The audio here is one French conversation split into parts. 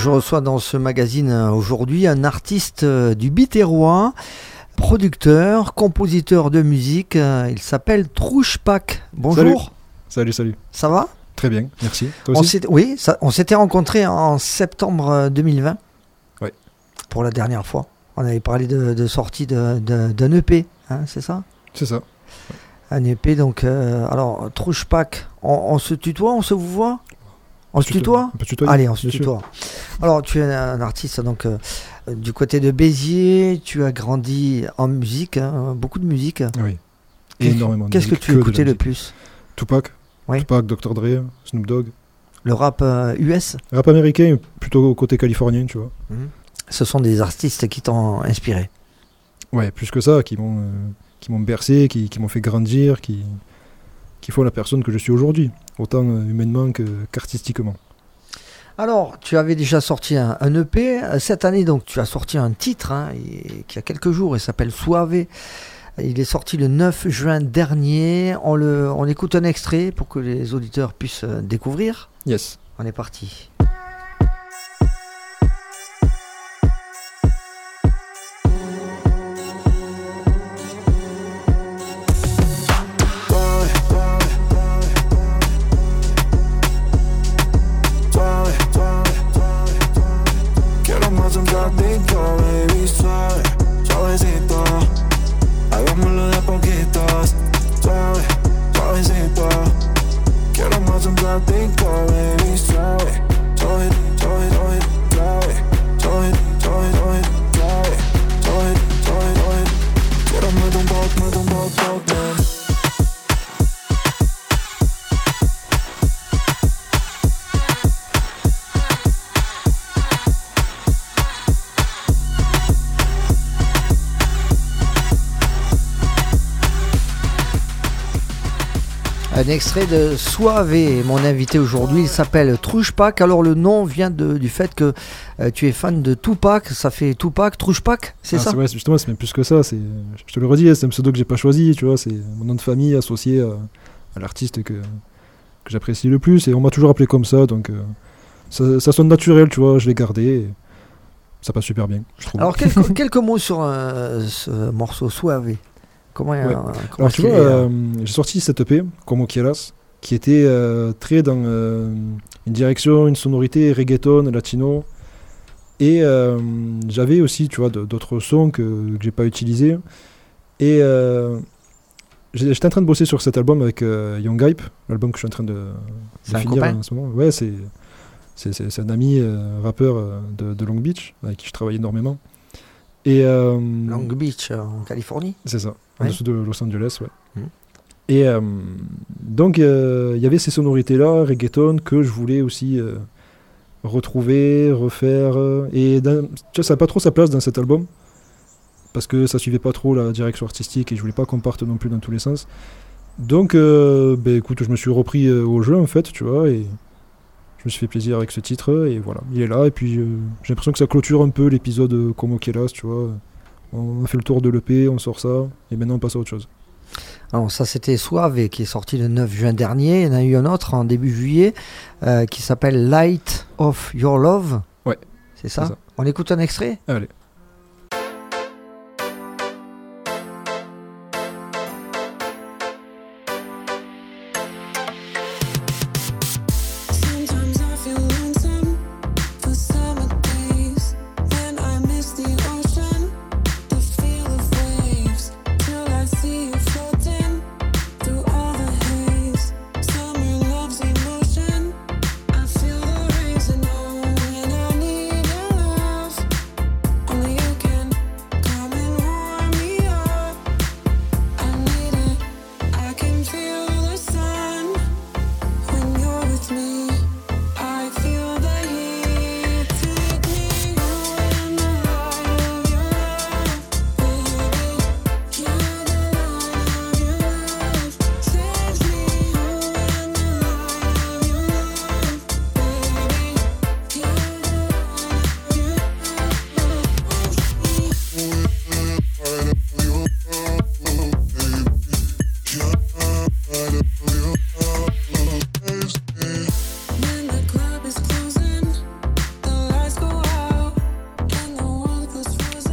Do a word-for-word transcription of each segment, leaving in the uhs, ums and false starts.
je reçois dans ce magazine aujourd'hui un artiste du Biterrois, producteur, compositeur de musique. Il s'appelle Trouche-Pac. Bonjour. Salut, salut. salut. Ça va ? Très bien, merci. Toi on aussi ? Oui, ça, on s'était rencontrés en septembre deux mille vingt. Oui. Pour la dernière fois. On avait parlé de, de sortie de, de, d'un E P, hein, c'est ça ? C'est ça. Un E P, donc, euh, alors, Trouche-Pac, on, on se tutoie, on se vous voit ? On se tutoie ? On peut tutoyer. Allez, on se tutoie. Alors, tu es un artiste donc euh, du côté de Béziers, tu as grandi en musique, hein, beaucoup de musique. Oui, Qu'est-ce, énormément. Qu'est-ce que tu que écoutais le plus ? Tupac, oui. Tupac, docteur Dre, Snoop Dogg. Le rap euh, U S ? Rap américain, plutôt côté californien, tu vois. Mmh. Ce sont des artistes qui t'ont inspiré ? Ouais, plus que ça, qui m'ont, euh, qui m'ont bercé, qui, qui m'ont fait grandir, qui... qui font la personne que je suis aujourd'hui, autant humainement que, qu'artistiquement. Alors, tu avais déjà sorti un, un E P. Cette année, donc, tu as sorti un titre hein, et, qui a quelques jours, il s'appelle Suave. Il est sorti le neuf juin dernier. On, le, on écoute un extrait pour que les auditeurs puissent découvrir. Yes. On est parti. Un extrait de Suave, mon invité aujourd'hui, il s'appelle Trouche-Pac. Alors le nom vient de, du fait que euh, tu es fan de Tupac, ça fait Tupac, Trouche-Pac, c'est ah, ça c'est, ouais, justement, c'est même plus que ça, c'est, je te le redis, c'est un pseudo que j'ai pas choisi, tu vois, c'est mon nom de famille associé à, à l'artiste que, que j'apprécie le plus, et on m'a toujours appelé comme ça, donc euh, ça, ça sonne naturel, tu vois, je l'ai gardé, et ça passe super bien, je trouve. Alors quelques, quelques mots sur euh, ce morceau Suave. Comment, ouais. euh, comment Alors tu vois, euh, j'ai sorti cette E P, Como Quieras, qui était euh, très dans euh, une direction, une sonorité reggaeton, latino. Et euh, j'avais aussi, tu vois, d'autres sons que, que j'ai pas utilisés. Et euh, j'étais en train de bosser sur cet album avec euh, Young Hype, l'album que je suis en train de, de finir en ce moment. Ouais, c'est, c'est, c'est, c'est un ami euh, rappeur euh, de, de Long Beach, avec qui je travaille énormément. Et, euh, Long Beach, en Californie. C'est ça, en ouais. dessous de Los Angeles, ouais. Mmh. Et euh, donc, il euh, y avait ces sonorités-là, reggaeton, que je voulais aussi euh, retrouver, refaire. Euh, et dans, tu vois, ça n'a pas trop sa place dans cet album, parce que ça suivait pas trop la direction artistique et je voulais pas qu'on parte non plus dans tous les sens. Donc, euh, bah, écoute, je me suis repris euh, au jeu, en fait, tu vois, et je me suis fait plaisir avec ce titre, et voilà, il est là, et puis euh, j'ai l'impression que ça clôture un peu l'épisode Como Quieras, tu vois. On a fait le tour de l'E P, on sort ça, et maintenant on passe à autre chose. Alors ça c'était Suave qui est sorti le neuf juin dernier, il y en a eu un autre en début juillet euh, qui s'appelle Light of Your Love. Ouais. C'est ça, c'est ça. On écoute un extrait ? Allez.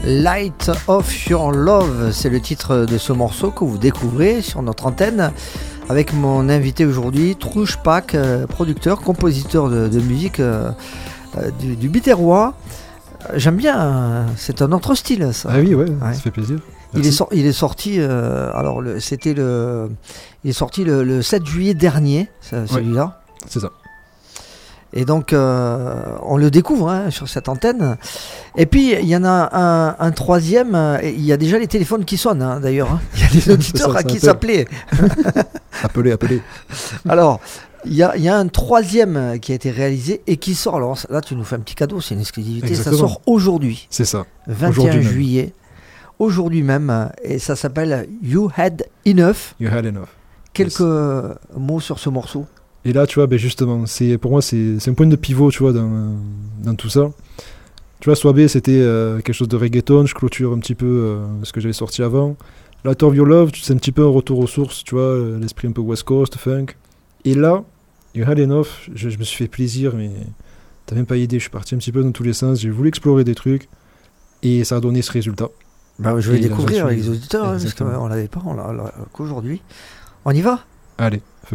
Light of Your Love, c'est le titre de ce morceau que vous découvrez sur notre antenne avec mon invité aujourd'hui, Trouche Pack, euh, producteur, compositeur de, de musique euh, euh, du, du Biterrois. J'aime bien, euh, c'est un autre style ça. Ah oui, ouais, ouais. Ça fait plaisir. Il est, sor- il est sorti, euh, alors le, c'était le, il est sorti le, le sept juillet dernier, ça, celui-là. Ouais, c'est ça. Et donc, euh, on le découvre hein, sur cette antenne. Et puis, il y en a un, un troisième. euh, et Il y a déjà les téléphones qui sonnent, hein, d'ailleurs. hein. Il y a des auditeurs ça, à ça qui appelle. s'appeler. Appelez, appelez. Alors, il y a, il y a un troisième qui a été réalisé et qui sort. Alors là, tu nous fais un petit cadeau, c'est une exclusivité. Exactement. Ça sort aujourd'hui, C'est ça. vingt et un Aujourd'hui même. juillet. Aujourd'hui même. Et ça s'appelle You Had Enough. You had enough. Quelques Yes. euh, mots sur ce morceau. Et là, tu vois, ben justement, c'est, pour moi, c'est, c'est un point de pivot, tu vois, dans, dans tout ça. Tu vois, Soabe, c'était euh, quelque chose de reggaeton, je clôture un petit peu euh, ce que j'avais sorti avant. Light of Your Love, c'est un petit peu un retour aux sources, tu vois, l'esprit un peu West Coast, funk. Et là, You Had Enough, je, je me suis fait plaisir, mais t'as même pas idée, je suis parti un petit peu dans tous les sens, j'ai voulu explorer des trucs, et ça a donné ce résultat. Bah, je vais Et là, découvrir je suis- avec les auditeurs, hein, parce Exactement. qu'on l'avait pas, on l'a, l'a- qu'aujourd'hui. On y va? Allez, feu.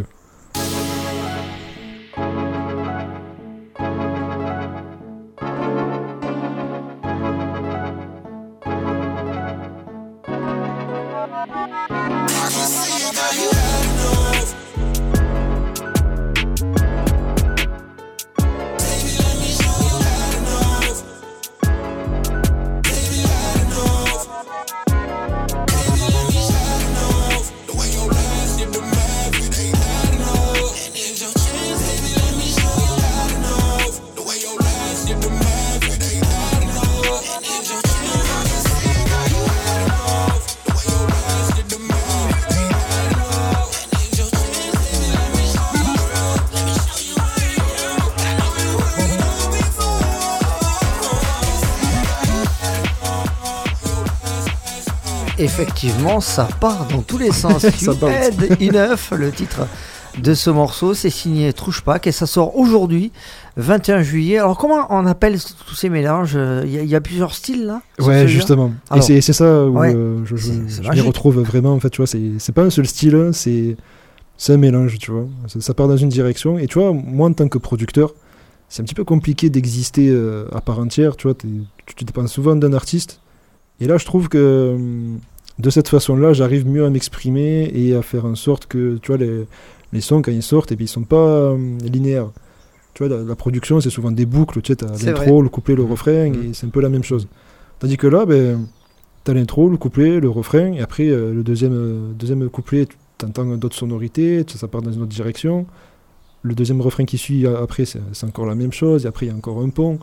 Effectivement, ça part dans tous les sens. Ça You bounce. Had Enough, le titre de ce morceau, c'est signé Trouche Pack et ça sort aujourd'hui, vingt et un juillet. Alors comment on appelle tous ces mélanges? Il y, a- il y a plusieurs styles là sur Ouais, celui-là justement. Alors, et c'est, c'est ça où ouais, euh, je, je, c'est- c'est je m'y magique. retrouve vraiment. En fait, tu vois, c'est, c'est pas un seul style, hein, c'est, c'est un mélange, tu vois. Ça, ça part dans une direction. Et tu vois, moi, en tant que producteur, c'est un petit peu compliqué d'exister euh, à part entière. Tu vois, t'es- tu, tu dépends souvent d'un artiste. Et là, je trouve que hum, de cette façon-là, j'arrive mieux à m'exprimer et à faire en sorte que, tu vois, les, les sons, quand ils sortent, et puis ils sont pas hum, linéaires. Tu vois, la, la production, c'est souvent des boucles. Tu sais, t'as C'est l'intro, le couplet, le refrain, Mhm. et c'est un peu la même chose. Tandis que là, ben, t'as l'intro, le couplet, le refrain, et après, euh, le deuxième, euh, deuxième couplet, tu entends d'autres sonorités, tu- ça part dans une autre direction. Le deuxième refrain qui suit a- après, c'est, c'est encore la même chose, et après, il y a encore un pont.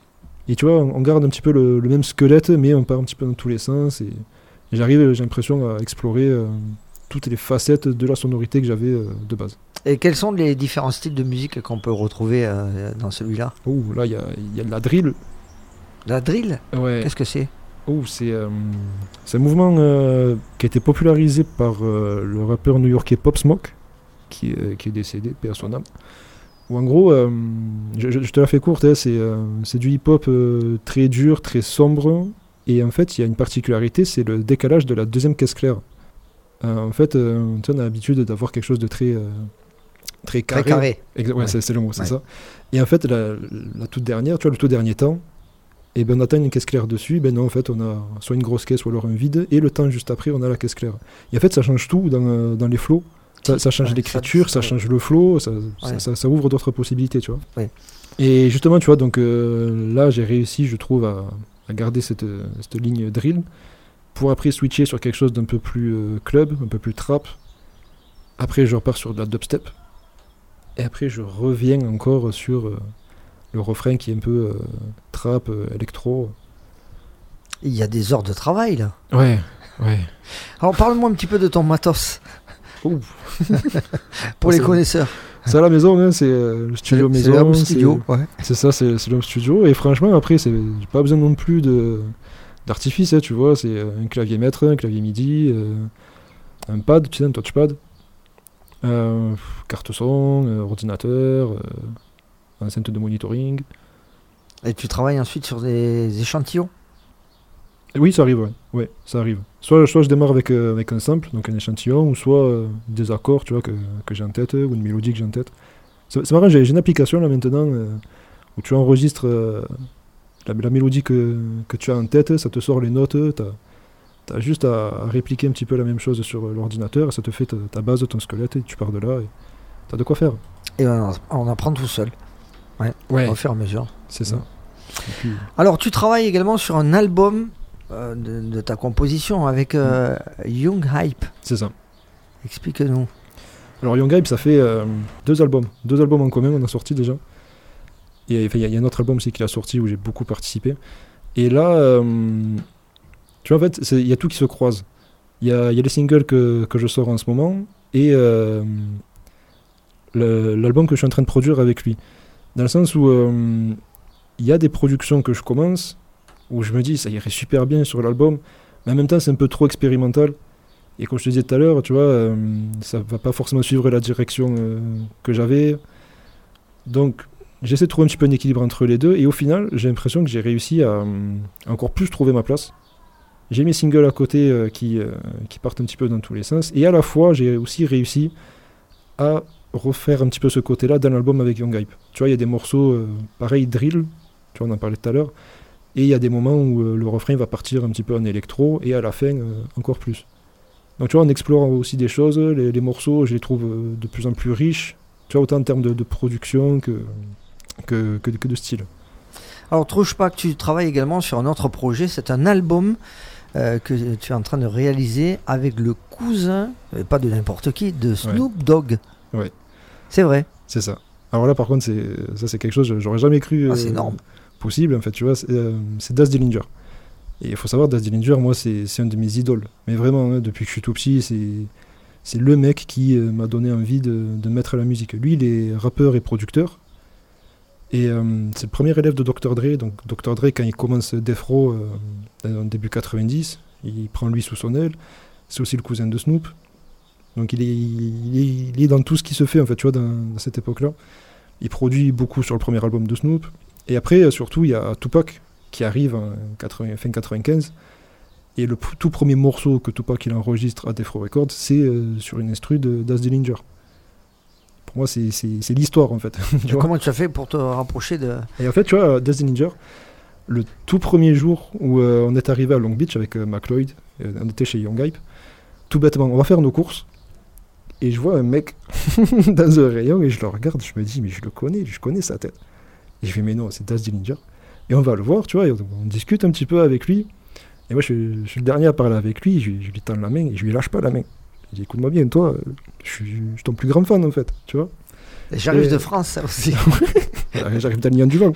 Et tu vois, on, on garde un petit peu le, le même squelette, mais on part un petit peu dans tous les sens, et, et j'arrive, j'ai l'impression, à explorer euh, toutes les facettes de la sonorité que j'avais euh, de base. Et quels sont les différents styles de musique qu'on peut retrouver euh, dans celui-là? Oh, là, il y a, il y a de la drill. La drill? Ouais. Qu'est-ce que c'est? Oh, c'est, euh, c'est un mouvement euh, qui a été popularisé par euh, le rappeur new-yorkais Pop Smoke, qui, euh, qui est décédé, paix à son âme. Où en gros, euh, je, je- je te la fais courte, hein, c'est, euh, c'est du hip-hop euh, très dur, très sombre, et en fait, il y a une particularité, c'est le décalage de la deuxième caisse claire. Euh, en fait, euh, tu sais, on a l'habitude d'avoir quelque chose de très, euh, très carré. Très carré. Exa- ouais, Ouais. C'est, c'est le mot, c'est Ouais. ça. Et en fait, la, la toute dernière, tu vois, le tout dernier temps, et ben on atteint une caisse claire dessus, ben non, en fait, on a soit une grosse caisse ou alors un vide, et le temps juste après, on a la caisse claire. Et en fait, ça change tout dans, euh, dans les flows. Ça, ça change Ouais, l'écriture, ça- ça, change le flow, ça, Ouais. ça, ça- ça ouvre d'autres possibilités, tu vois. Ouais. Et justement, tu vois, donc euh, là, j'ai réussi, je trouve, à, à garder cette, cette ligne drill, pour après switcher sur quelque chose d'un peu plus euh, club, un peu plus trap. Après, je repars sur de la dubstep. Et après, je reviens encore sur euh, le refrain qui est un peu euh, trap, euh, électro. Il y a des heures de travail là. Ouais, ouais. Alors parle-moi un petit peu de ton matos Ouh. pour Ça, les connaisseurs. C'est à la maison, hein, c'est euh, le studio C'est- c'est maison. l'home c'est- studio. Ouais. C'est ça, c'est, c'est l'home studio. Et franchement, après, c'est, j'ai pas besoin non plus de, d'artifice, hein, tu vois. C'est euh, un clavier maître, un clavier MIDI, euh, un pad, tu sais, un touchpad, euh, pff, carte son, euh, ordinateur, euh, enceinte de monitoring. Et tu travailles ensuite sur des échantillons. Oui, ça arrive, ouais. Ouais, ça arrive. Soit, soit je démarre avec, euh, avec un sample, donc un échantillon, ou soit euh, des accords, tu vois, que, que j'ai en tête, ou une mélodie que j'ai en tête. C'est, c'est marrant, j'ai, j'ai une application là maintenant euh, où tu enregistres euh, la, la mélodie que, que tu as en tête, ça te sort les notes, t'as, t'as juste à, à répliquer un petit peu la même chose sur l'ordinateur, et ça te fait ta, ta base, ton squelette, et tu pars de là, et t'as de quoi faire. Et on, on apprend tout seul. Ouais, Ouais. au fur et à mesure. C'est ça. Ouais. Et puis, Alors, tu travailles également sur un album euh, de, de ta composition avec euh, Young Hype. c'est ça. Explique-nous. Alors Young Hype, ça fait euh, deux albums. Deux albums en commun, on a sorti déjà. Et il y, y a un autre album aussi qui a sorti où j'ai beaucoup participé. Et là, euh, tu vois, en fait, il y a tout qui se croise. Il y a, y a les singles que, que je sors en ce moment et euh, le, l'album que je suis en train de produire avec lui. Dans le sens où il euh, y a des productions que je commence, où je me dis ça irait super bien sur l'album, mais en même temps c'est un peu trop expérimental. Et comme je te disais tout à l'heure, tu vois, euh, ça va pas forcément suivre la direction euh, que j'avais. Donc j'essaie de trouver un petit peu un équilibre entre les deux, et au final j'ai l'impression que j'ai réussi à euh, encore plus trouver ma place. J'ai mes singles à côté euh, qui, euh, qui partent un petit peu dans tous les sens, et à la fois j'ai aussi réussi à refaire un petit peu ce côté-là dans l'album avec Young Hype. Tu vois, il y a des morceaux, euh, pareil, drill, tu vois, on en parlait tout à l'heure, et il y a des moments où euh, le refrain va partir un petit peu en électro, et à la fin, euh, encore plus. Donc tu vois, on explore aussi des choses, les, les morceaux, je les trouve euh, de plus en plus riches, tu vois, autant en termes de, de production que, que, que, que de style. Alors, Trouche pas que tu travailles également sur un autre projet, c'est un album euh, que tu es en train de réaliser avec le cousin, et pas de n'importe qui, de Snoop Dogg. Ouais. C'est vrai. C'est ça. Alors là, par contre, c'est, ça c'est quelque chose, j'aurais jamais cru euh, ah, c'est énorme. possible, en fait, tu vois, c'est, euh, c'est Daz Dillinger. Et il faut savoir, Daz Dillinger, moi, c'est, c'est un de mes idoles. Mais vraiment, hein, depuis que je suis tout petit, c'est, c'est le mec qui euh, m'a donné envie de, de mettre à la musique. Lui, il est rappeur et producteur. Et euh, c'est le premier élève de docteur Dre. Donc docteur Dre, quand il commence Death Row euh, en début quatre-vingt-dix, il prend lui sous son aile. C'est aussi le cousin de Snoop. Donc il est, il, est, il est dans tout ce qui se fait, en fait, tu vois, dans, dans cette époque-là. Il produit beaucoup sur le premier album de Snoop. Et après, surtout, il y a Tupac qui arrive en quatre-vingts, fin quatre-vingt-quinze. Et le p- tout premier morceau que Tupac il enregistre à Death Row Records, c'est euh, sur une instru de Daz Dillinger. Pour moi, c'est, c'est, c'est l'histoire, en fait. tu vois. Comment tu as fait pour te rapprocher de... Et en fait, tu vois, Daz Dillinger, le tout premier jour où euh, on est arrivé à Long Beach avec euh, McLeod, euh, on était chez Young Hype, tout bêtement, on va faire nos courses. Et je vois un mec dans un rayon et je le regarde, je me dis, mais je le connais, je connais sa tête. Et je fais, mais non, c'est Daz Dillinger. Et on va le voir, tu vois, et on, on discute un petit peu avec lui. Et moi, je, je suis le dernier à parler avec lui, je, je lui tends la main et je lui lâche pas la main. Je dis, écoute-moi bien, toi, je suis, je suis ton plus grand fan, en fait, tu vois. J'arrive et... de France, ça aussi. J'arrive d'Alliance du Vent.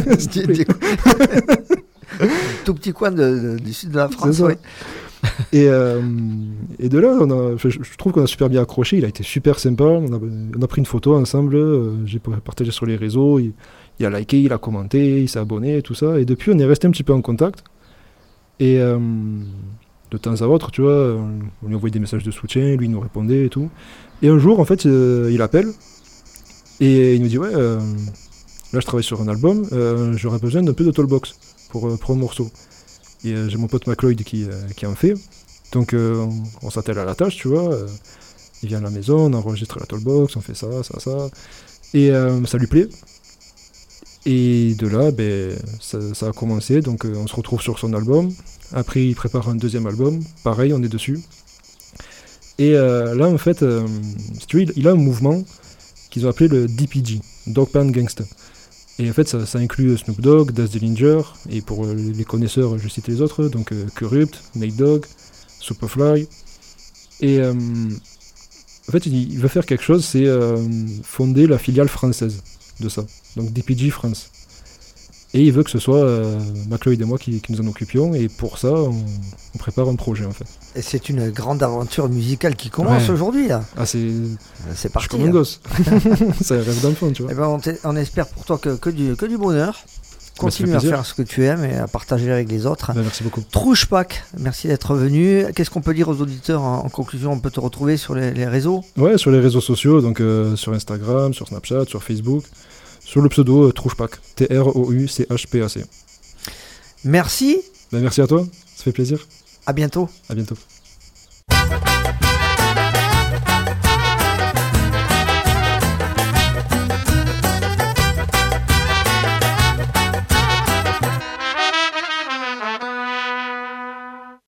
Tout petit coin de, de, du sud de la France, oui. Et, euh, et de là, on a, je, je trouve qu'on a super bien accroché. Il a été super sympa. On a, on a pris une photo ensemble. Euh, j'ai partagé sur les réseaux. Il, il a liké, il a commenté, il s'est abonné, tout ça. Et depuis, on est resté un petit peu en contact. Et euh, de temps à autre, tu vois, on lui envoyait des messages de soutien. Lui, il nous répondait et tout. Et un jour, en fait, euh, il appelle et il nous dit ouais, euh, là, je travaille sur un album. Euh, j'aurais besoin d'un peu de toolbox pour, euh, pour un morceau. Et euh, j'ai mon pote McLeod qui, euh, qui en fait. Donc euh, on, on s'attelle à la tâche, tu vois. Euh, il vient à la maison, on enregistre la toolbox, on fait ça, ça, ça. Et euh, ça lui plaît. Et de là, ben, ça, ça a commencé. Donc euh, on se retrouve sur son album. Après, il prépare un deuxième album. Pareil, on est dessus. Et euh, là, en fait, euh, si tu veux, il, il a un mouvement qu'ils ont appelé le D P G, Dogg Pound Gangsta. Et en fait, ça, ça inclut Snoop Dogg, Daz Dillinger, et pour euh, les connaisseurs, je cite les autres, donc euh, Kurupt, Nate Dogg, Superfly. Et euh, en fait, il, il veut faire quelque chose, c'est euh, fonder la filiale française de ça, donc D P G France. Et il veut que ce soit euh, McLeod et moi qui, qui nous en occupions, et pour ça, on, on prépare un projet, en fait. Et c'est une grande aventure musicale qui commence ouais. aujourd'hui, là. Ah, c'est... C'est parti. Je suis comme un gosse. C'est un rêve d'enfant, tu vois. Et ben, on, on espère pour toi que, que, du, que du bonheur. Continue bah, à faire ce que tu aimes et à partager avec les autres. Bah, merci beaucoup. Trouche Pack, merci d'être venu. Qu'est-ce qu'on peut dire aux auditeurs en, en conclusion? On peut te retrouver sur les, les réseaux? Ouais, sur les réseaux sociaux, donc euh, sur Instagram, sur Snapchat, sur Facebook. Sur le pseudo euh, Trouche Pack, T R O U C H P A C. Merci Ben, merci à toi, ça fait plaisir. À bientôt. À bientôt.